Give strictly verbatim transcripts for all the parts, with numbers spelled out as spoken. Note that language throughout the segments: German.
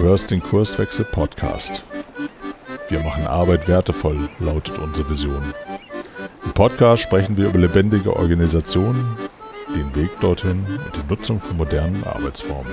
hörst den Kurswechsel Podcast. Wir machen Arbeit wertevoll, lautet unsere Vision. Im Podcast sprechen wir über lebendige Organisationen, den Weg dorthin und die Nutzung von modernen Arbeitsformen.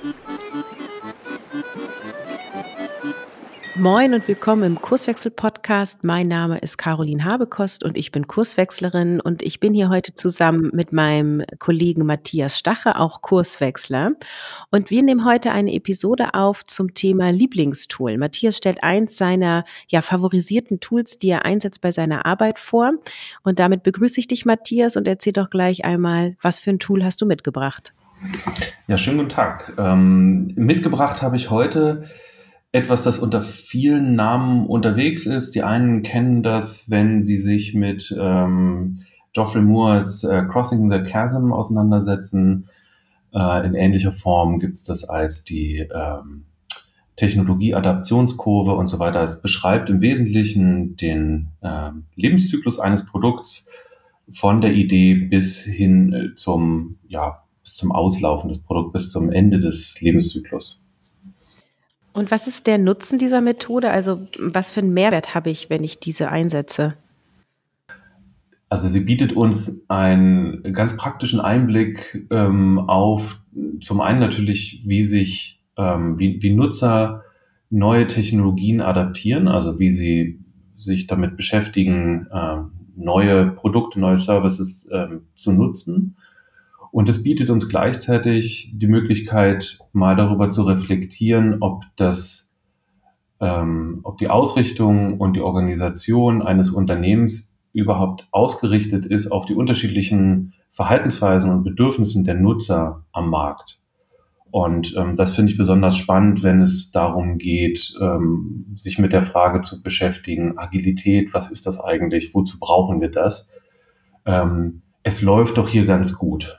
Moin und willkommen im Kurswechsel-Podcast. Mein Name ist Caroline Habekost und ich bin Kurswechslerin und ich bin hier heute zusammen mit meinem Kollegen Matthias Stache, auch Kurswechsler. Und wir nehmen heute eine Episode auf zum Thema Lieblingstool. Matthias stellt eins seiner ja, favorisierten Tools, die er einsetzt bei seiner Arbeit vor. Und damit begrüße ich dich, Matthias, und erzähl doch gleich einmal, was für ein Tool hast du mitgebracht? Ja, schönen guten Tag. Ähm, mitgebracht habe ich heute etwas, das unter vielen Namen unterwegs ist. Die einen kennen das, wenn sie sich mit ähm, Geoffrey Moores äh, Crossing the Chasm auseinandersetzen. Äh, in ähnlicher Form gibt es das als die ähm, Technologie-Adaptionskurve und so weiter. Es beschreibt im Wesentlichen den äh, Lebenszyklus eines Produkts von der Idee bis hin äh, zum, ja, bis zum Auslaufen des Produkts, bis zum Ende des Lebenszyklus. Und was ist der Nutzen dieser Methode? Also was für einen Mehrwert habe ich, wenn ich diese einsetze? Also sie bietet uns einen ganz praktischen Einblick ähm, auf zum einen natürlich, wie sich ähm, wie, wie Nutzer neue Technologien adaptieren, also wie sie sich damit beschäftigen, äh, neue Produkte, neue Services äh, zu nutzen. Und es bietet uns gleichzeitig die Möglichkeit, mal darüber zu reflektieren, ob das, ähm, ob die Ausrichtung und die Organisation eines Unternehmens überhaupt ausgerichtet ist auf die unterschiedlichen Verhaltensweisen und Bedürfnissen der Nutzer am Markt. Und ähm, das finde ich besonders spannend, wenn es darum geht, ähm, sich mit der Frage zu beschäftigen, Agilität, was ist das eigentlich, wozu brauchen wir das? Ähm, es läuft doch hier ganz gut.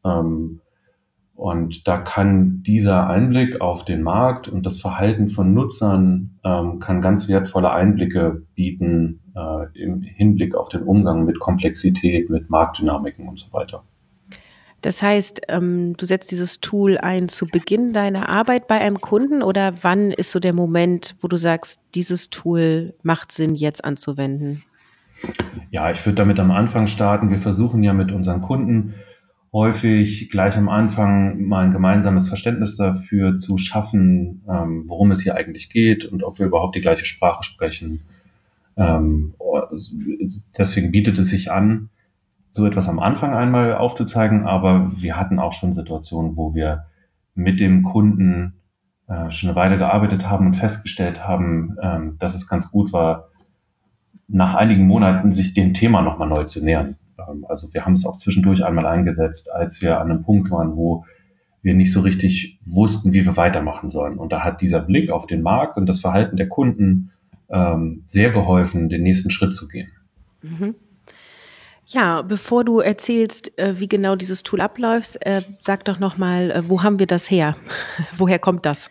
Und da kann dieser Einblick auf den Markt und das Verhalten von Nutzern ähm, kann ganz wertvolle Einblicke bieten äh, im Hinblick auf den Umgang mit Komplexität, mit Marktdynamiken und so weiter. Das heißt, ähm, du setzt dieses Tool ein zu Beginn deiner Arbeit bei einem Kunden oder wann ist so der Moment, wo du sagst, dieses Tool macht Sinn, jetzt anzuwenden? Ja, ich würde damit am Anfang starten. Wir versuchen ja mit unseren Kunden häufig gleich am Anfang mal ein gemeinsames Verständnis dafür zu schaffen, ähm, worum es hier eigentlich geht und ob wir überhaupt die gleiche Sprache sprechen. Ähm, deswegen bietet es sich an, so etwas am Anfang einmal aufzuzeigen, aber wir hatten auch schon Situationen, wo wir mit dem Kunden äh, schon eine Weile gearbeitet haben und festgestellt haben, ähm, dass es ganz gut war, nach einigen Monaten sich dem Thema nochmal neu zu nähern. Also wir haben es auch zwischendurch einmal eingesetzt, als wir an einem Punkt waren, wo wir nicht so richtig wussten, wie wir weitermachen sollen. Und da hat dieser Blick auf den Markt und das Verhalten der Kunden ähm, sehr geholfen, den nächsten Schritt zu gehen. Mhm. Ja, bevor du erzählst, äh, wie genau dieses Tool abläuft, äh, sag doch nochmal, äh, wo haben wir das her? Woher kommt das?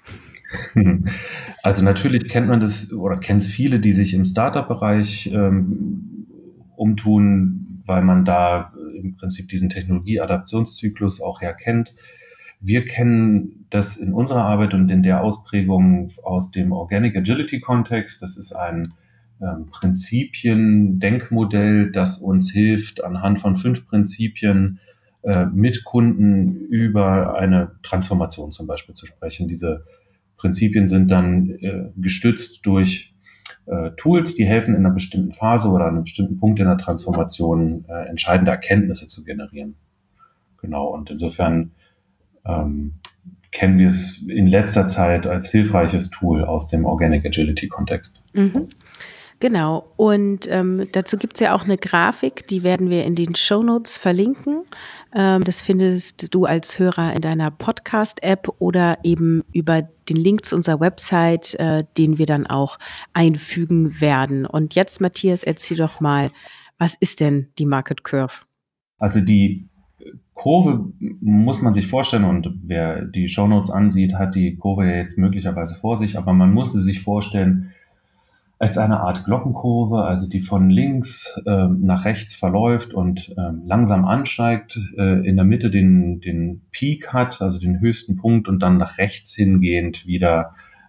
Also natürlich kennt man das oder kennt es viele, die sich im Startup-Bereich ähm, umtun, weil man da im Prinzip diesen Technologie-Adaptionszyklus auch herkennt. Wir kennen das in unserer Arbeit und in der Ausprägung aus dem Organic Agility-Kontext. Das ist ein ähm, Prinzipien-Denkmodell, das uns hilft, anhand von fünf Prinzipien äh, mit Kunden über eine Transformation zum Beispiel zu sprechen. Diese Prinzipien sind dann äh, gestützt durch äh, Tools, die helfen in einer bestimmten Phase oder an einem bestimmten Punkt in der Transformation äh, entscheidende Erkenntnisse zu generieren. Genau, und insofern ähm, kennen wir es in letzter Zeit als hilfreiches Tool aus dem Organic Agility-Kontext. Mhm. Genau, und ähm, dazu gibt es ja auch eine Grafik, die werden wir in den Shownotes verlinken. Ähm, das findest du als Hörer in deiner Podcast-App oder eben über den Link zu unserer Website, äh, den wir dann auch einfügen werden. Und jetzt, Matthias, erzähl doch mal, was ist denn die Market Curve? Also die Kurve muss man sich vorstellen, und wer die Shownotes ansieht, hat die Kurve ja jetzt möglicherweise vor sich, aber man muss sie sich vorstellen als eine Art Glockenkurve, also die von links äh, nach rechts verläuft und äh, langsam ansteigt, äh, in der Mitte den, den Peak hat, also den höchsten Punkt, und dann nach rechts hingehend wieder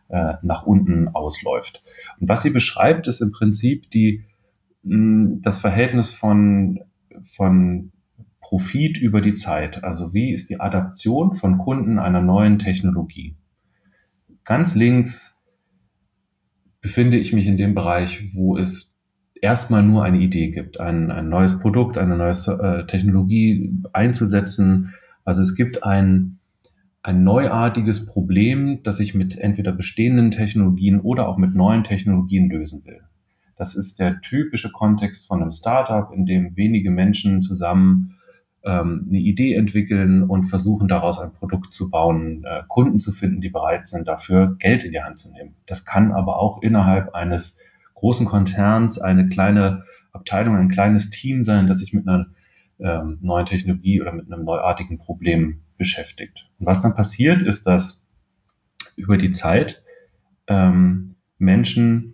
äh, nach unten ausläuft. Und was sie beschreibt, ist im Prinzip die, mh, das Verhältnis von, von Profit über die Zeit. Also wie ist die Adaption von Kunden einer neuen Technologie? Ganz links befinde ich mich in dem Bereich, wo es erstmal nur eine Idee gibt, ein, ein neues Produkt, eine neue äh, Technologie einzusetzen. Also es gibt ein, ein neuartiges Problem, das ich mit entweder bestehenden Technologien oder auch mit neuen Technologien lösen will. Das ist der typische Kontext von einem Startup, in dem wenige Menschen zusammen ähm, eine Idee entwickeln und versuchen, daraus ein Produkt zu bauen, äh, Kunden zu finden, die bereit sind, dafür Geld in die Hand zu nehmen. Das kann aber auch innerhalb eines großen Konzerns eine kleine Abteilung, ein kleines Team sein, das sich mit einer ähm, neuen Technologie oder mit einem neuartigen Problem beschäftigt. Und was dann passiert, ist, dass über die Zeit ähm, Menschen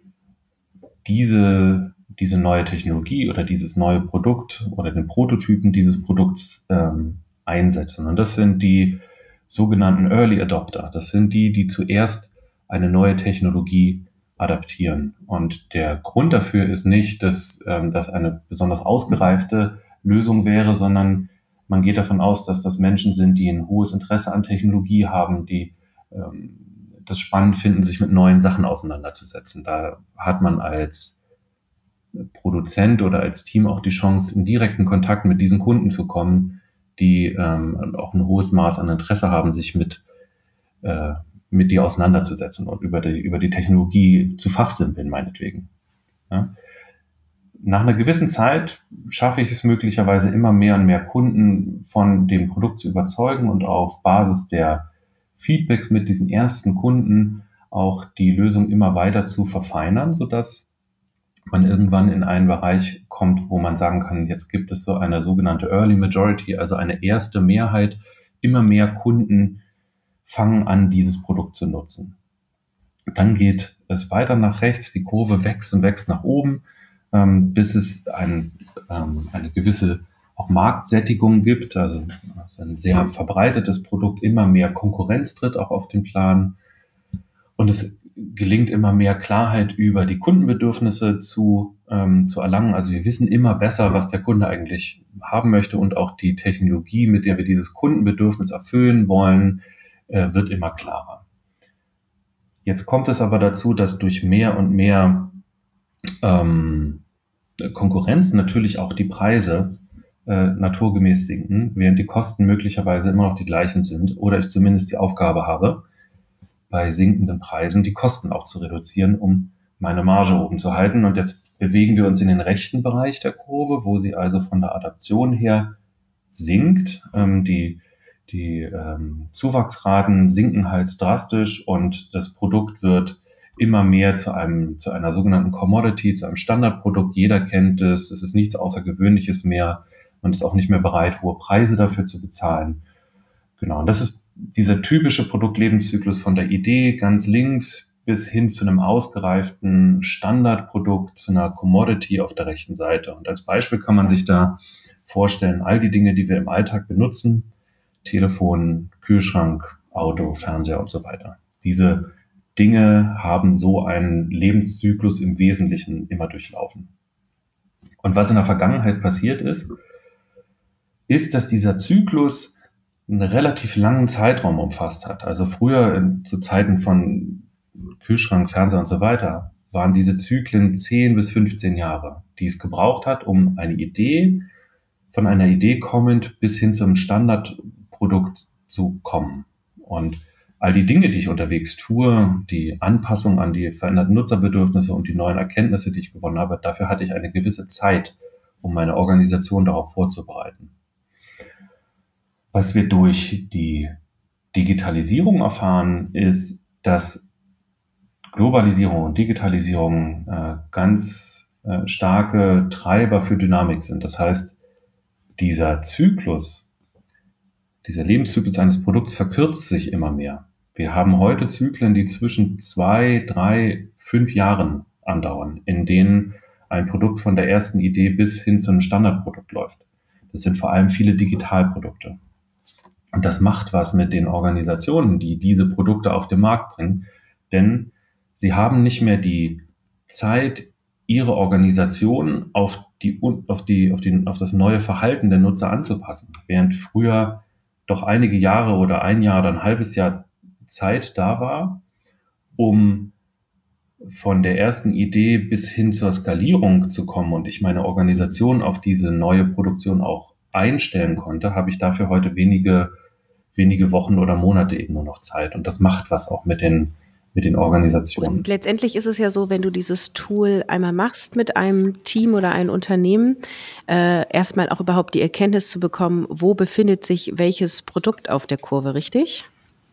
diese, diese neue Technologie oder dieses neue Produkt oder den Prototypen dieses Produkts ähm, einsetzen. Und das sind die sogenannten Early Adopter. Das sind die, die zuerst eine neue Technologie adaptieren. Und der Grund dafür ist nicht, dass ähm, das eine besonders ausgereifte Lösung wäre, sondern man geht davon aus, dass das Menschen sind, die ein hohes Interesse an Technologie haben, die ähm, das spannend finden, sich mit neuen Sachen auseinanderzusetzen. Da hat man als Produzent oder als Team auch die Chance, in direkten Kontakt mit diesen Kunden zu kommen, die ähm, auch ein hohes Maß an Interesse haben, sich mit, äh, mit dir auseinanderzusetzen und über die, über die Technologie zu fachsimpeln, meinetwegen. Ja. Nach einer gewissen Zeit schaffe ich es möglicherweise immer mehr und mehr Kunden von dem Produkt zu überzeugen und auf Basis der Feedbacks mit diesen ersten Kunden auch die Lösung immer weiter zu verfeinern, sodass man irgendwann in einen Bereich kommt, wo man sagen kann, jetzt gibt es so eine sogenannte Early Majority, also eine erste Mehrheit. Immer mehr Kunden fangen an, dieses Produkt zu nutzen. Dann geht es weiter nach rechts, die Kurve wächst und wächst nach oben, ähm, bis es ein, ähm, eine gewisse auch Marktsättigung gibt, also es ist ein sehr verbreitetes Produkt, immer mehr Konkurrenz tritt auch auf den Plan und es gelingt immer mehr Klarheit über die Kundenbedürfnisse zu, ähm, zu erlangen. Also wir wissen immer besser, was der Kunde eigentlich haben möchte und auch die Technologie, mit der wir dieses Kundenbedürfnis erfüllen wollen, äh, wird immer klarer. Jetzt kommt es aber dazu, dass durch mehr und mehr ähm, Konkurrenz natürlich auch die Preise äh, naturgemäß sinken, während die Kosten möglicherweise immer noch die gleichen sind oder ich zumindest die Aufgabe habe, bei sinkenden Preisen die Kosten auch zu reduzieren, um meine Marge oben zu halten. Und jetzt bewegen wir uns in den rechten Bereich der Kurve, wo sie also von der Adaption her sinkt. Ähm, die die ähm, Zuwachsraten sinken halt drastisch und das Produkt wird immer mehr zu einem zu einer sogenannten Commodity, zu einem Standardprodukt. Jeder kennt es, es ist nichts Außergewöhnliches mehr. Man ist auch nicht mehr bereit, hohe Preise dafür zu bezahlen. Genau, und das ist dieser typische Produktlebenszyklus von der Idee ganz links bis hin zu einem ausgereiften Standardprodukt, zu einer Commodity auf der rechten Seite. Und als Beispiel kann man sich da vorstellen, all die Dinge, die wir im Alltag benutzen, Telefon, Kühlschrank, Auto, Fernseher und so weiter. Diese Dinge haben so einen Lebenszyklus im Wesentlichen immer durchlaufen. Und was in der Vergangenheit passiert ist, ist, dass dieser Zyklus einen relativ langen Zeitraum umfasst hat. Also früher in, zu Zeiten von Kühlschrank, Fernseher und so weiter waren diese Zyklen zehn bis fünfzehn Jahre, die es gebraucht hat, um eine Idee, von einer Idee kommend bis hin zum Standardprodukt zu kommen. Und all die Dinge, die ich unterwegs tue, die Anpassung an die veränderten Nutzerbedürfnisse und die neuen Erkenntnisse, die ich gewonnen habe, dafür hatte ich eine gewisse Zeit, um meine Organisation darauf vorzubereiten. Was wir durch die Digitalisierung erfahren, ist, dass Globalisierung und Digitalisierung äh, ganz äh, starke Treiber für Dynamik sind. Das heißt, dieser Zyklus, dieser Lebenszyklus eines Produkts verkürzt sich immer mehr. Wir haben heute Zyklen, die zwischen zwei, drei, fünf Jahren andauern, in denen ein Produkt von der ersten Idee bis hin zu einem Standardprodukt läuft. Das sind vor allem viele Digitalprodukte. Und das macht was mit den Organisationen, die diese Produkte auf den Markt bringen, Denn sie haben nicht mehr die Zeit, ihre Organisation auf die, auf die, auf die, auf das neue Verhalten der Nutzer anzupassen. Während früher doch einige Jahre oder ein Jahr oder ein halbes Jahr Zeit da war, um von der ersten Idee bis hin zur Skalierung zu kommen und ich meine Organisation auf diese neue Produktion auch einstellen konnte, habe ich dafür heute wenige, wenige Wochen oder Monate eben nur noch Zeit. Und das macht was auch mit den, mit den Organisationen. Und letztendlich ist es ja so, wenn du dieses Tool einmal machst mit einem Team oder einem Unternehmen, äh, erstmal auch überhaupt die Erkenntnis zu bekommen, wo befindet sich welches Produkt auf der Kurve, richtig?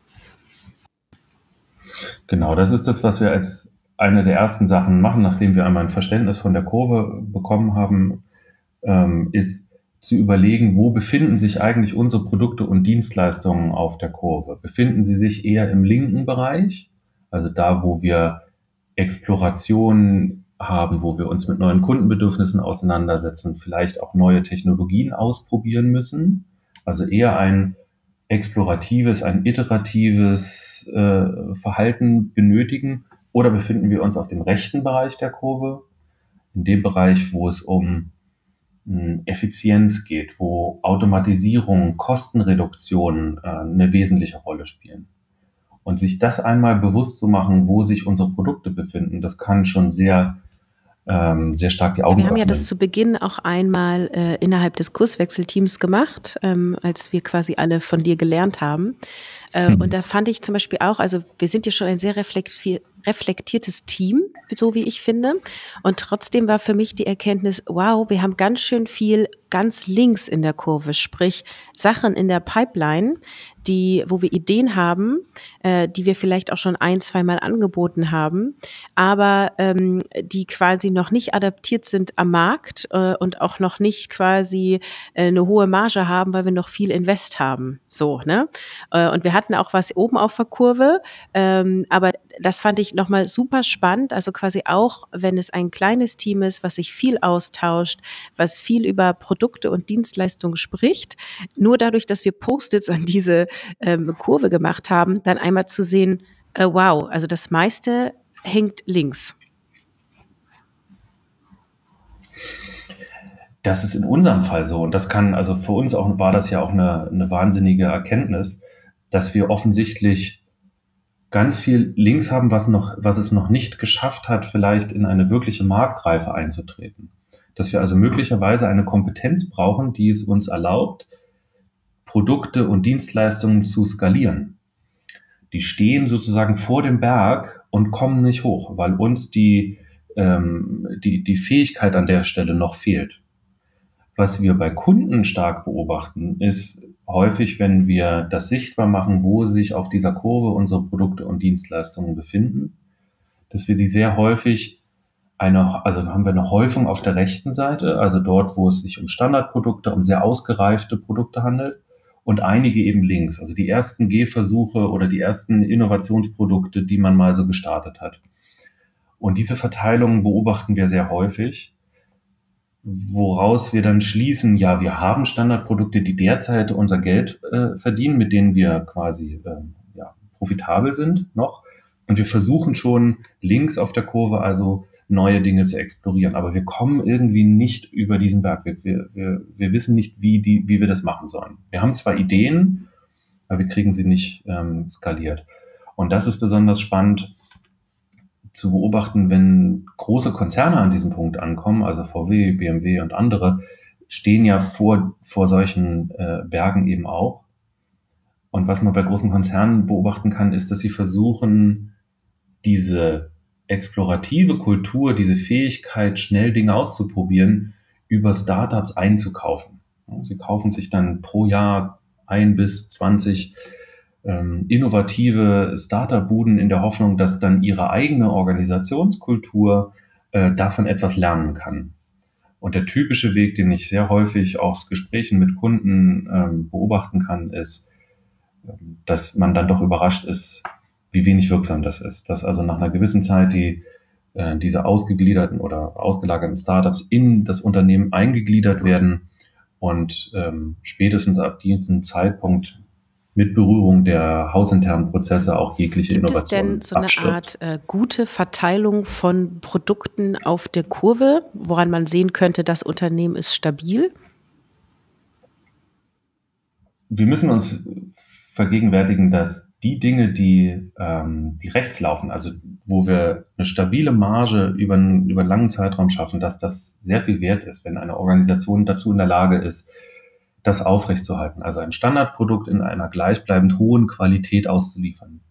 Genau, das ist das, was wir als eine der ersten Sachen machen, nachdem wir einmal ein Verständnis von der Kurve bekommen haben, ähm, ist zu überlegen, wo befinden sich eigentlich unsere Produkte und Dienstleistungen auf der Kurve? Befinden sie sich eher im linken Bereich, also da, wo wir Exploration haben, wo wir uns mit neuen Kundenbedürfnissen auseinandersetzen, vielleicht auch neue Technologien ausprobieren müssen, also eher ein exploratives, ein iteratives äh, Verhalten benötigen, oder befinden wir uns auf dem rechten Bereich der Kurve, in dem Bereich, wo es um mh, Effizienz geht, wo Automatisierung, Kostenreduktion äh, eine wesentliche Rolle spielen. Und sich das einmal bewusst zu machen, wo sich unsere Produkte befinden, das kann schon sehr ähm, sehr stark die Augen Ja, wir haben ja öffnen. das zu Beginn auch einmal äh, innerhalb des Kurswechselteams gemacht, ähm, als wir quasi alle von dir gelernt haben. Äh, Hm. Und da fand ich zum Beispiel auch, also wir sind ja schon ein sehr reflektier- reflektiertes Team, so wie ich finde. Und trotzdem war für mich die Erkenntnis, wow, wir haben ganz schön viel ganz links in der Kurve, sprich Sachen in der Pipeline, die, wo wir Ideen haben, äh, die wir vielleicht auch schon ein, zweimal angeboten haben, aber ähm, die quasi noch nicht adaptiert sind am Markt äh, und auch noch nicht quasi äh, eine hohe Marge haben, weil wir noch viel Invest haben. So, ne? Äh, und wir hatten auch was oben auf der Kurve, ähm, aber das fand ich nochmal super spannend. Also quasi auch, wenn es ein kleines Team ist, was sich viel austauscht, was viel über Produkte und Dienstleistungen spricht, nur dadurch, dass wir Post-its an diese ähm, Kurve gemacht haben, dann einmal zu sehen, äh, wow, also das meiste hängt links. Das ist in unserem Fall so. Und das kann, also für uns auch, war das ja auch eine, eine wahnsinnige Erkenntnis, dass wir offensichtlich ganz viel links haben, was noch, was es noch nicht geschafft hat, vielleicht in eine wirkliche Marktreife einzutreten. Dass wir also möglicherweise eine Kompetenz brauchen, die es uns erlaubt, Produkte und Dienstleistungen zu skalieren. Die stehen sozusagen vor dem Berg und kommen nicht hoch, weil uns die, ähm, die, die Fähigkeit an der Stelle noch fehlt. Was wir bei Kunden stark beobachten, ist häufig, wenn wir das sichtbar machen, wo sich auf dieser Kurve unsere Produkte und Dienstleistungen befinden, dass wir die sehr häufig eine, also haben wir eine Häufung auf der rechten Seite, also dort, wo es sich um Standardprodukte, um sehr ausgereifte Produkte handelt, und einige eben links, also die ersten Gehversuche oder die ersten Innovationsprodukte, die man mal so gestartet hat. Und diese Verteilung beobachten wir sehr häufig, woraus wir dann schließen, ja, wir haben Standardprodukte, die derzeit unser Geld äh, verdienen, mit denen wir quasi äh, ja, profitabel sind noch. Und wir versuchen schon links auf der Kurve also neue Dinge zu explorieren. Aber wir kommen irgendwie nicht über diesen Berg. Wir, wir, wir, wir wissen nicht, wie, die, wie wir das machen sollen. Wir haben zwar Ideen, aber wir kriegen sie nicht ähm, skaliert. Und das ist besonders spannend zu beobachten, wenn große Konzerne an diesem Punkt ankommen, also V W, B M W und andere, stehen ja vor, vor solchen äh, Bergen eben auch. Und was man bei großen Konzernen beobachten kann, ist, dass sie versuchen, diese explorative Kultur, diese Fähigkeit, schnell Dinge auszuprobieren, über Startups einzukaufen. Sie kaufen sich dann pro Jahr ein bis zwanzig ähm, innovative Startup-Buden in der Hoffnung, dass dann ihre eigene Organisationskultur äh, davon etwas lernen kann. Und der typische Weg, den ich sehr häufig aus Gesprächen mit Kunden ähm, beobachten kann, ist, ähm, dass man dann doch überrascht ist, wie wenig wirksam das ist. Dass also nach einer gewissen Zeit die, äh, diese ausgegliederten oder ausgelagerten Startups in das Unternehmen eingegliedert werden und ähm, spätestens ab diesem Zeitpunkt mit Berührung der hausinternen Prozesse auch jegliche Gibt es Innovation denn so eine abstirbt. Art äh, gute Verteilung von Produkten auf der Kurve, woran man sehen könnte, das Unternehmen ist stabil? Wir müssen uns vergegenwärtigen, dass die Dinge, die, ähm, die rechts laufen, also wo wir eine stabile Marge über einen, über einen langen Zeitraum schaffen, dass das sehr viel wert ist, wenn eine Organisation dazu in der Lage ist, das aufrechtzuerhalten, also ein Standardprodukt in einer gleichbleibend hohen Qualität auszuliefern.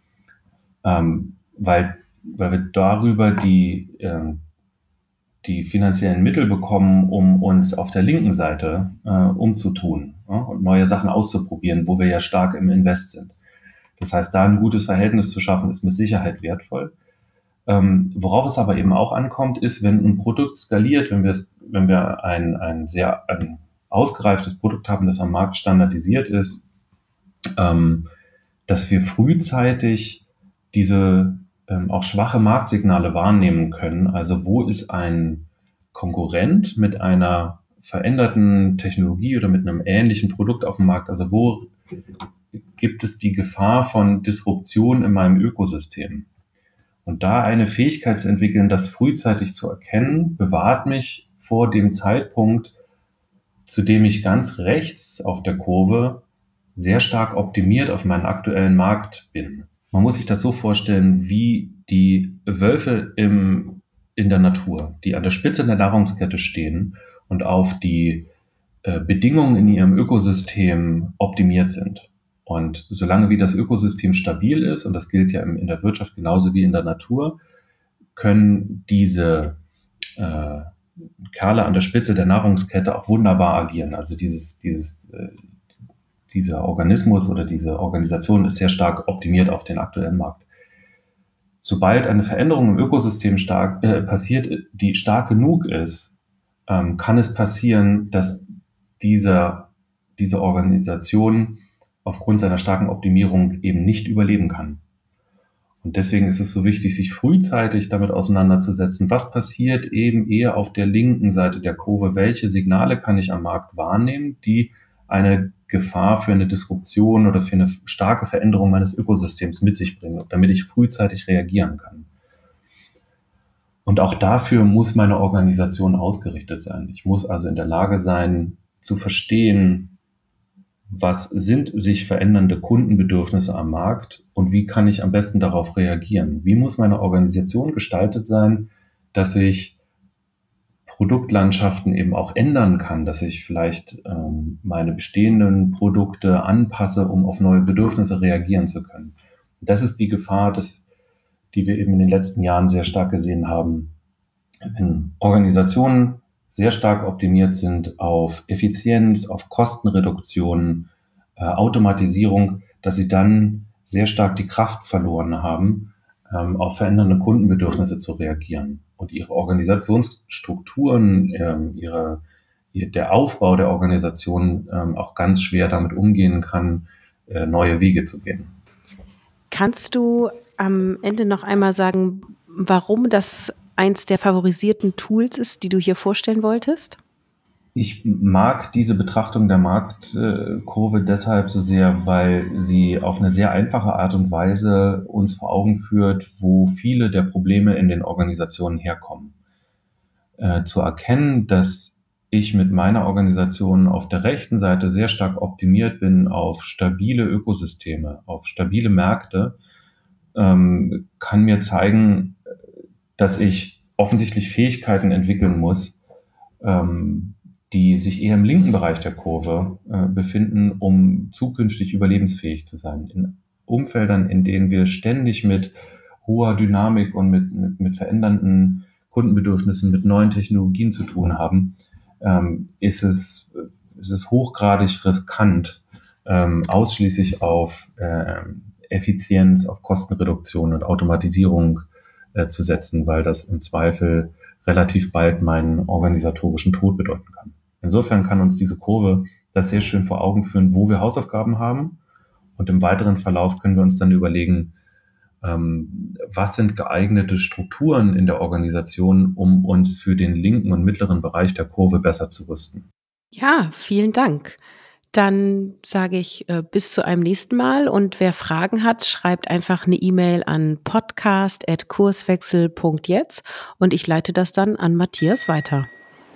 Ähm, weil, weil wir darüber die, ähm, die finanziellen Mittel bekommen, um uns auf der linken Seite äh, umzutun, ja, und neue Sachen auszuprobieren, wo wir ja stark im Invest sind. Das heißt, da ein gutes Verhältnis zu schaffen, ist mit Sicherheit wertvoll. Ähm, worauf es aber eben auch ankommt, ist, wenn ein Produkt skaliert, wenn wir es, wenn wir ein, ein sehr ein ausgereiftes Produkt haben, das am Markt standardisiert ist, ähm, dass wir frühzeitig diese ähm, auch schwache Marktsignale wahrnehmen können. Also wo ist ein Konkurrent mit einer veränderten Technologie oder mit einem ähnlichen Produkt auf dem Markt? Also wo gibt es die Gefahr von Disruption in meinem Ökosystem? Und da eine Fähigkeit zu entwickeln, das frühzeitig zu erkennen, bewahrt mich vor dem Zeitpunkt, zu dem ich ganz rechts auf der Kurve sehr stark optimiert auf meinen aktuellen Markt bin. Man muss sich das so vorstellen, wie die Wölfe im, in der Natur, die an der Spitze der Nahrungskette stehen und auf die äh, Bedingungen in ihrem Ökosystem optimiert sind. Und solange wie das Ökosystem stabil ist, und das gilt ja in der Wirtschaft genauso wie in der Natur, können diese äh, Kerle an der Spitze der Nahrungskette auch wunderbar agieren. Also dieses, dieses, äh, dieser Organismus oder diese Organisation ist sehr stark optimiert auf den aktuellen Markt. Sobald eine Veränderung im Ökosystem stark, äh, passiert, die stark genug ist, ähm, kann es passieren, dass diese, diese Organisation aufgrund seiner starken Optimierung eben nicht überleben kann. Und deswegen ist es so wichtig, sich frühzeitig damit auseinanderzusetzen, was passiert eben eher auf der linken Seite der Kurve, welche Signale kann ich am Markt wahrnehmen, die eine Gefahr für eine Disruption oder für eine starke Veränderung meines Ökosystems mit sich bringen, damit ich frühzeitig reagieren kann. Und auch dafür muss meine Organisation ausgerichtet sein. Ich muss also in der Lage sein, zu verstehen, was sind sich verändernde Kundenbedürfnisse am Markt und wie kann ich am besten darauf reagieren? Wie muss meine Organisation gestaltet sein, dass ich Produktlandschaften eben auch ändern kann, dass ich vielleicht ähm, meine bestehenden Produkte anpasse, um auf neue Bedürfnisse reagieren zu können. Das ist die Gefahr, dass, die wir eben in den letzten Jahren sehr stark gesehen haben, wenn Organisationen sehr stark optimiert sind auf Effizienz, auf Kostenreduktion, äh, Automatisierung, dass sie dann sehr stark die Kraft verloren haben, ähm, auf verändernde Kundenbedürfnisse zu reagieren. Und ihre Organisationsstrukturen, ähm, ihre, ihr, der Aufbau der Organisation ähm, auch ganz schwer damit umgehen kann, äh, neue Wege zu gehen. Kannst du am Ende noch einmal sagen, warum das eins der favorisierten Tools ist, die du hier vorstellen wolltest? Ich mag diese Betrachtung der Marktkurve deshalb so sehr, weil sie auf eine sehr einfache Art und Weise uns vor Augen führt, wo viele der Probleme in den Organisationen herkommen. Äh, zu erkennen, dass ich mit meiner Organisation auf der rechten Seite sehr stark optimiert bin auf stabile Ökosysteme, auf stabile Märkte, ähm, kann mir zeigen, dass ich offensichtlich Fähigkeiten entwickeln muss, ähm, die sich eher im linken Bereich der Kurve äh, befinden, um zukünftig überlebensfähig zu sein. In Umfeldern, in denen wir ständig mit hoher Dynamik und mit, mit, mit verändernden Kundenbedürfnissen, mit neuen Technologien zu tun haben, ähm, ist es, ist es hochgradig riskant, ähm, ausschließlich auf äh, Effizienz, auf Kostenreduktion und Automatisierung äh, zu setzen, weil das im Zweifel relativ bald meinen organisatorischen Tod bedeuten kann. Insofern kann uns diese Kurve das sehr schön vor Augen führen, wo wir Hausaufgaben haben. Und im weiteren Verlauf können wir uns dann überlegen, ähm, was sind geeignete Strukturen in der Organisation, um uns für den linken und mittleren Bereich der Kurve besser zu rüsten. Ja, vielen Dank. Dann sage ich äh, bis zu einem nächsten Mal und wer Fragen hat, schreibt einfach eine E-Mail an podcast at kurswechsel punkt jetzt und ich leite das dann an Matthias weiter.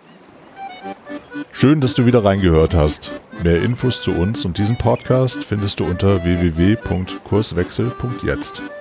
Schön, dass du wieder reingehört hast. Mehr Infos zu uns und diesem Podcast findest du unter w w w punkt kurswechsel punkt jetzt.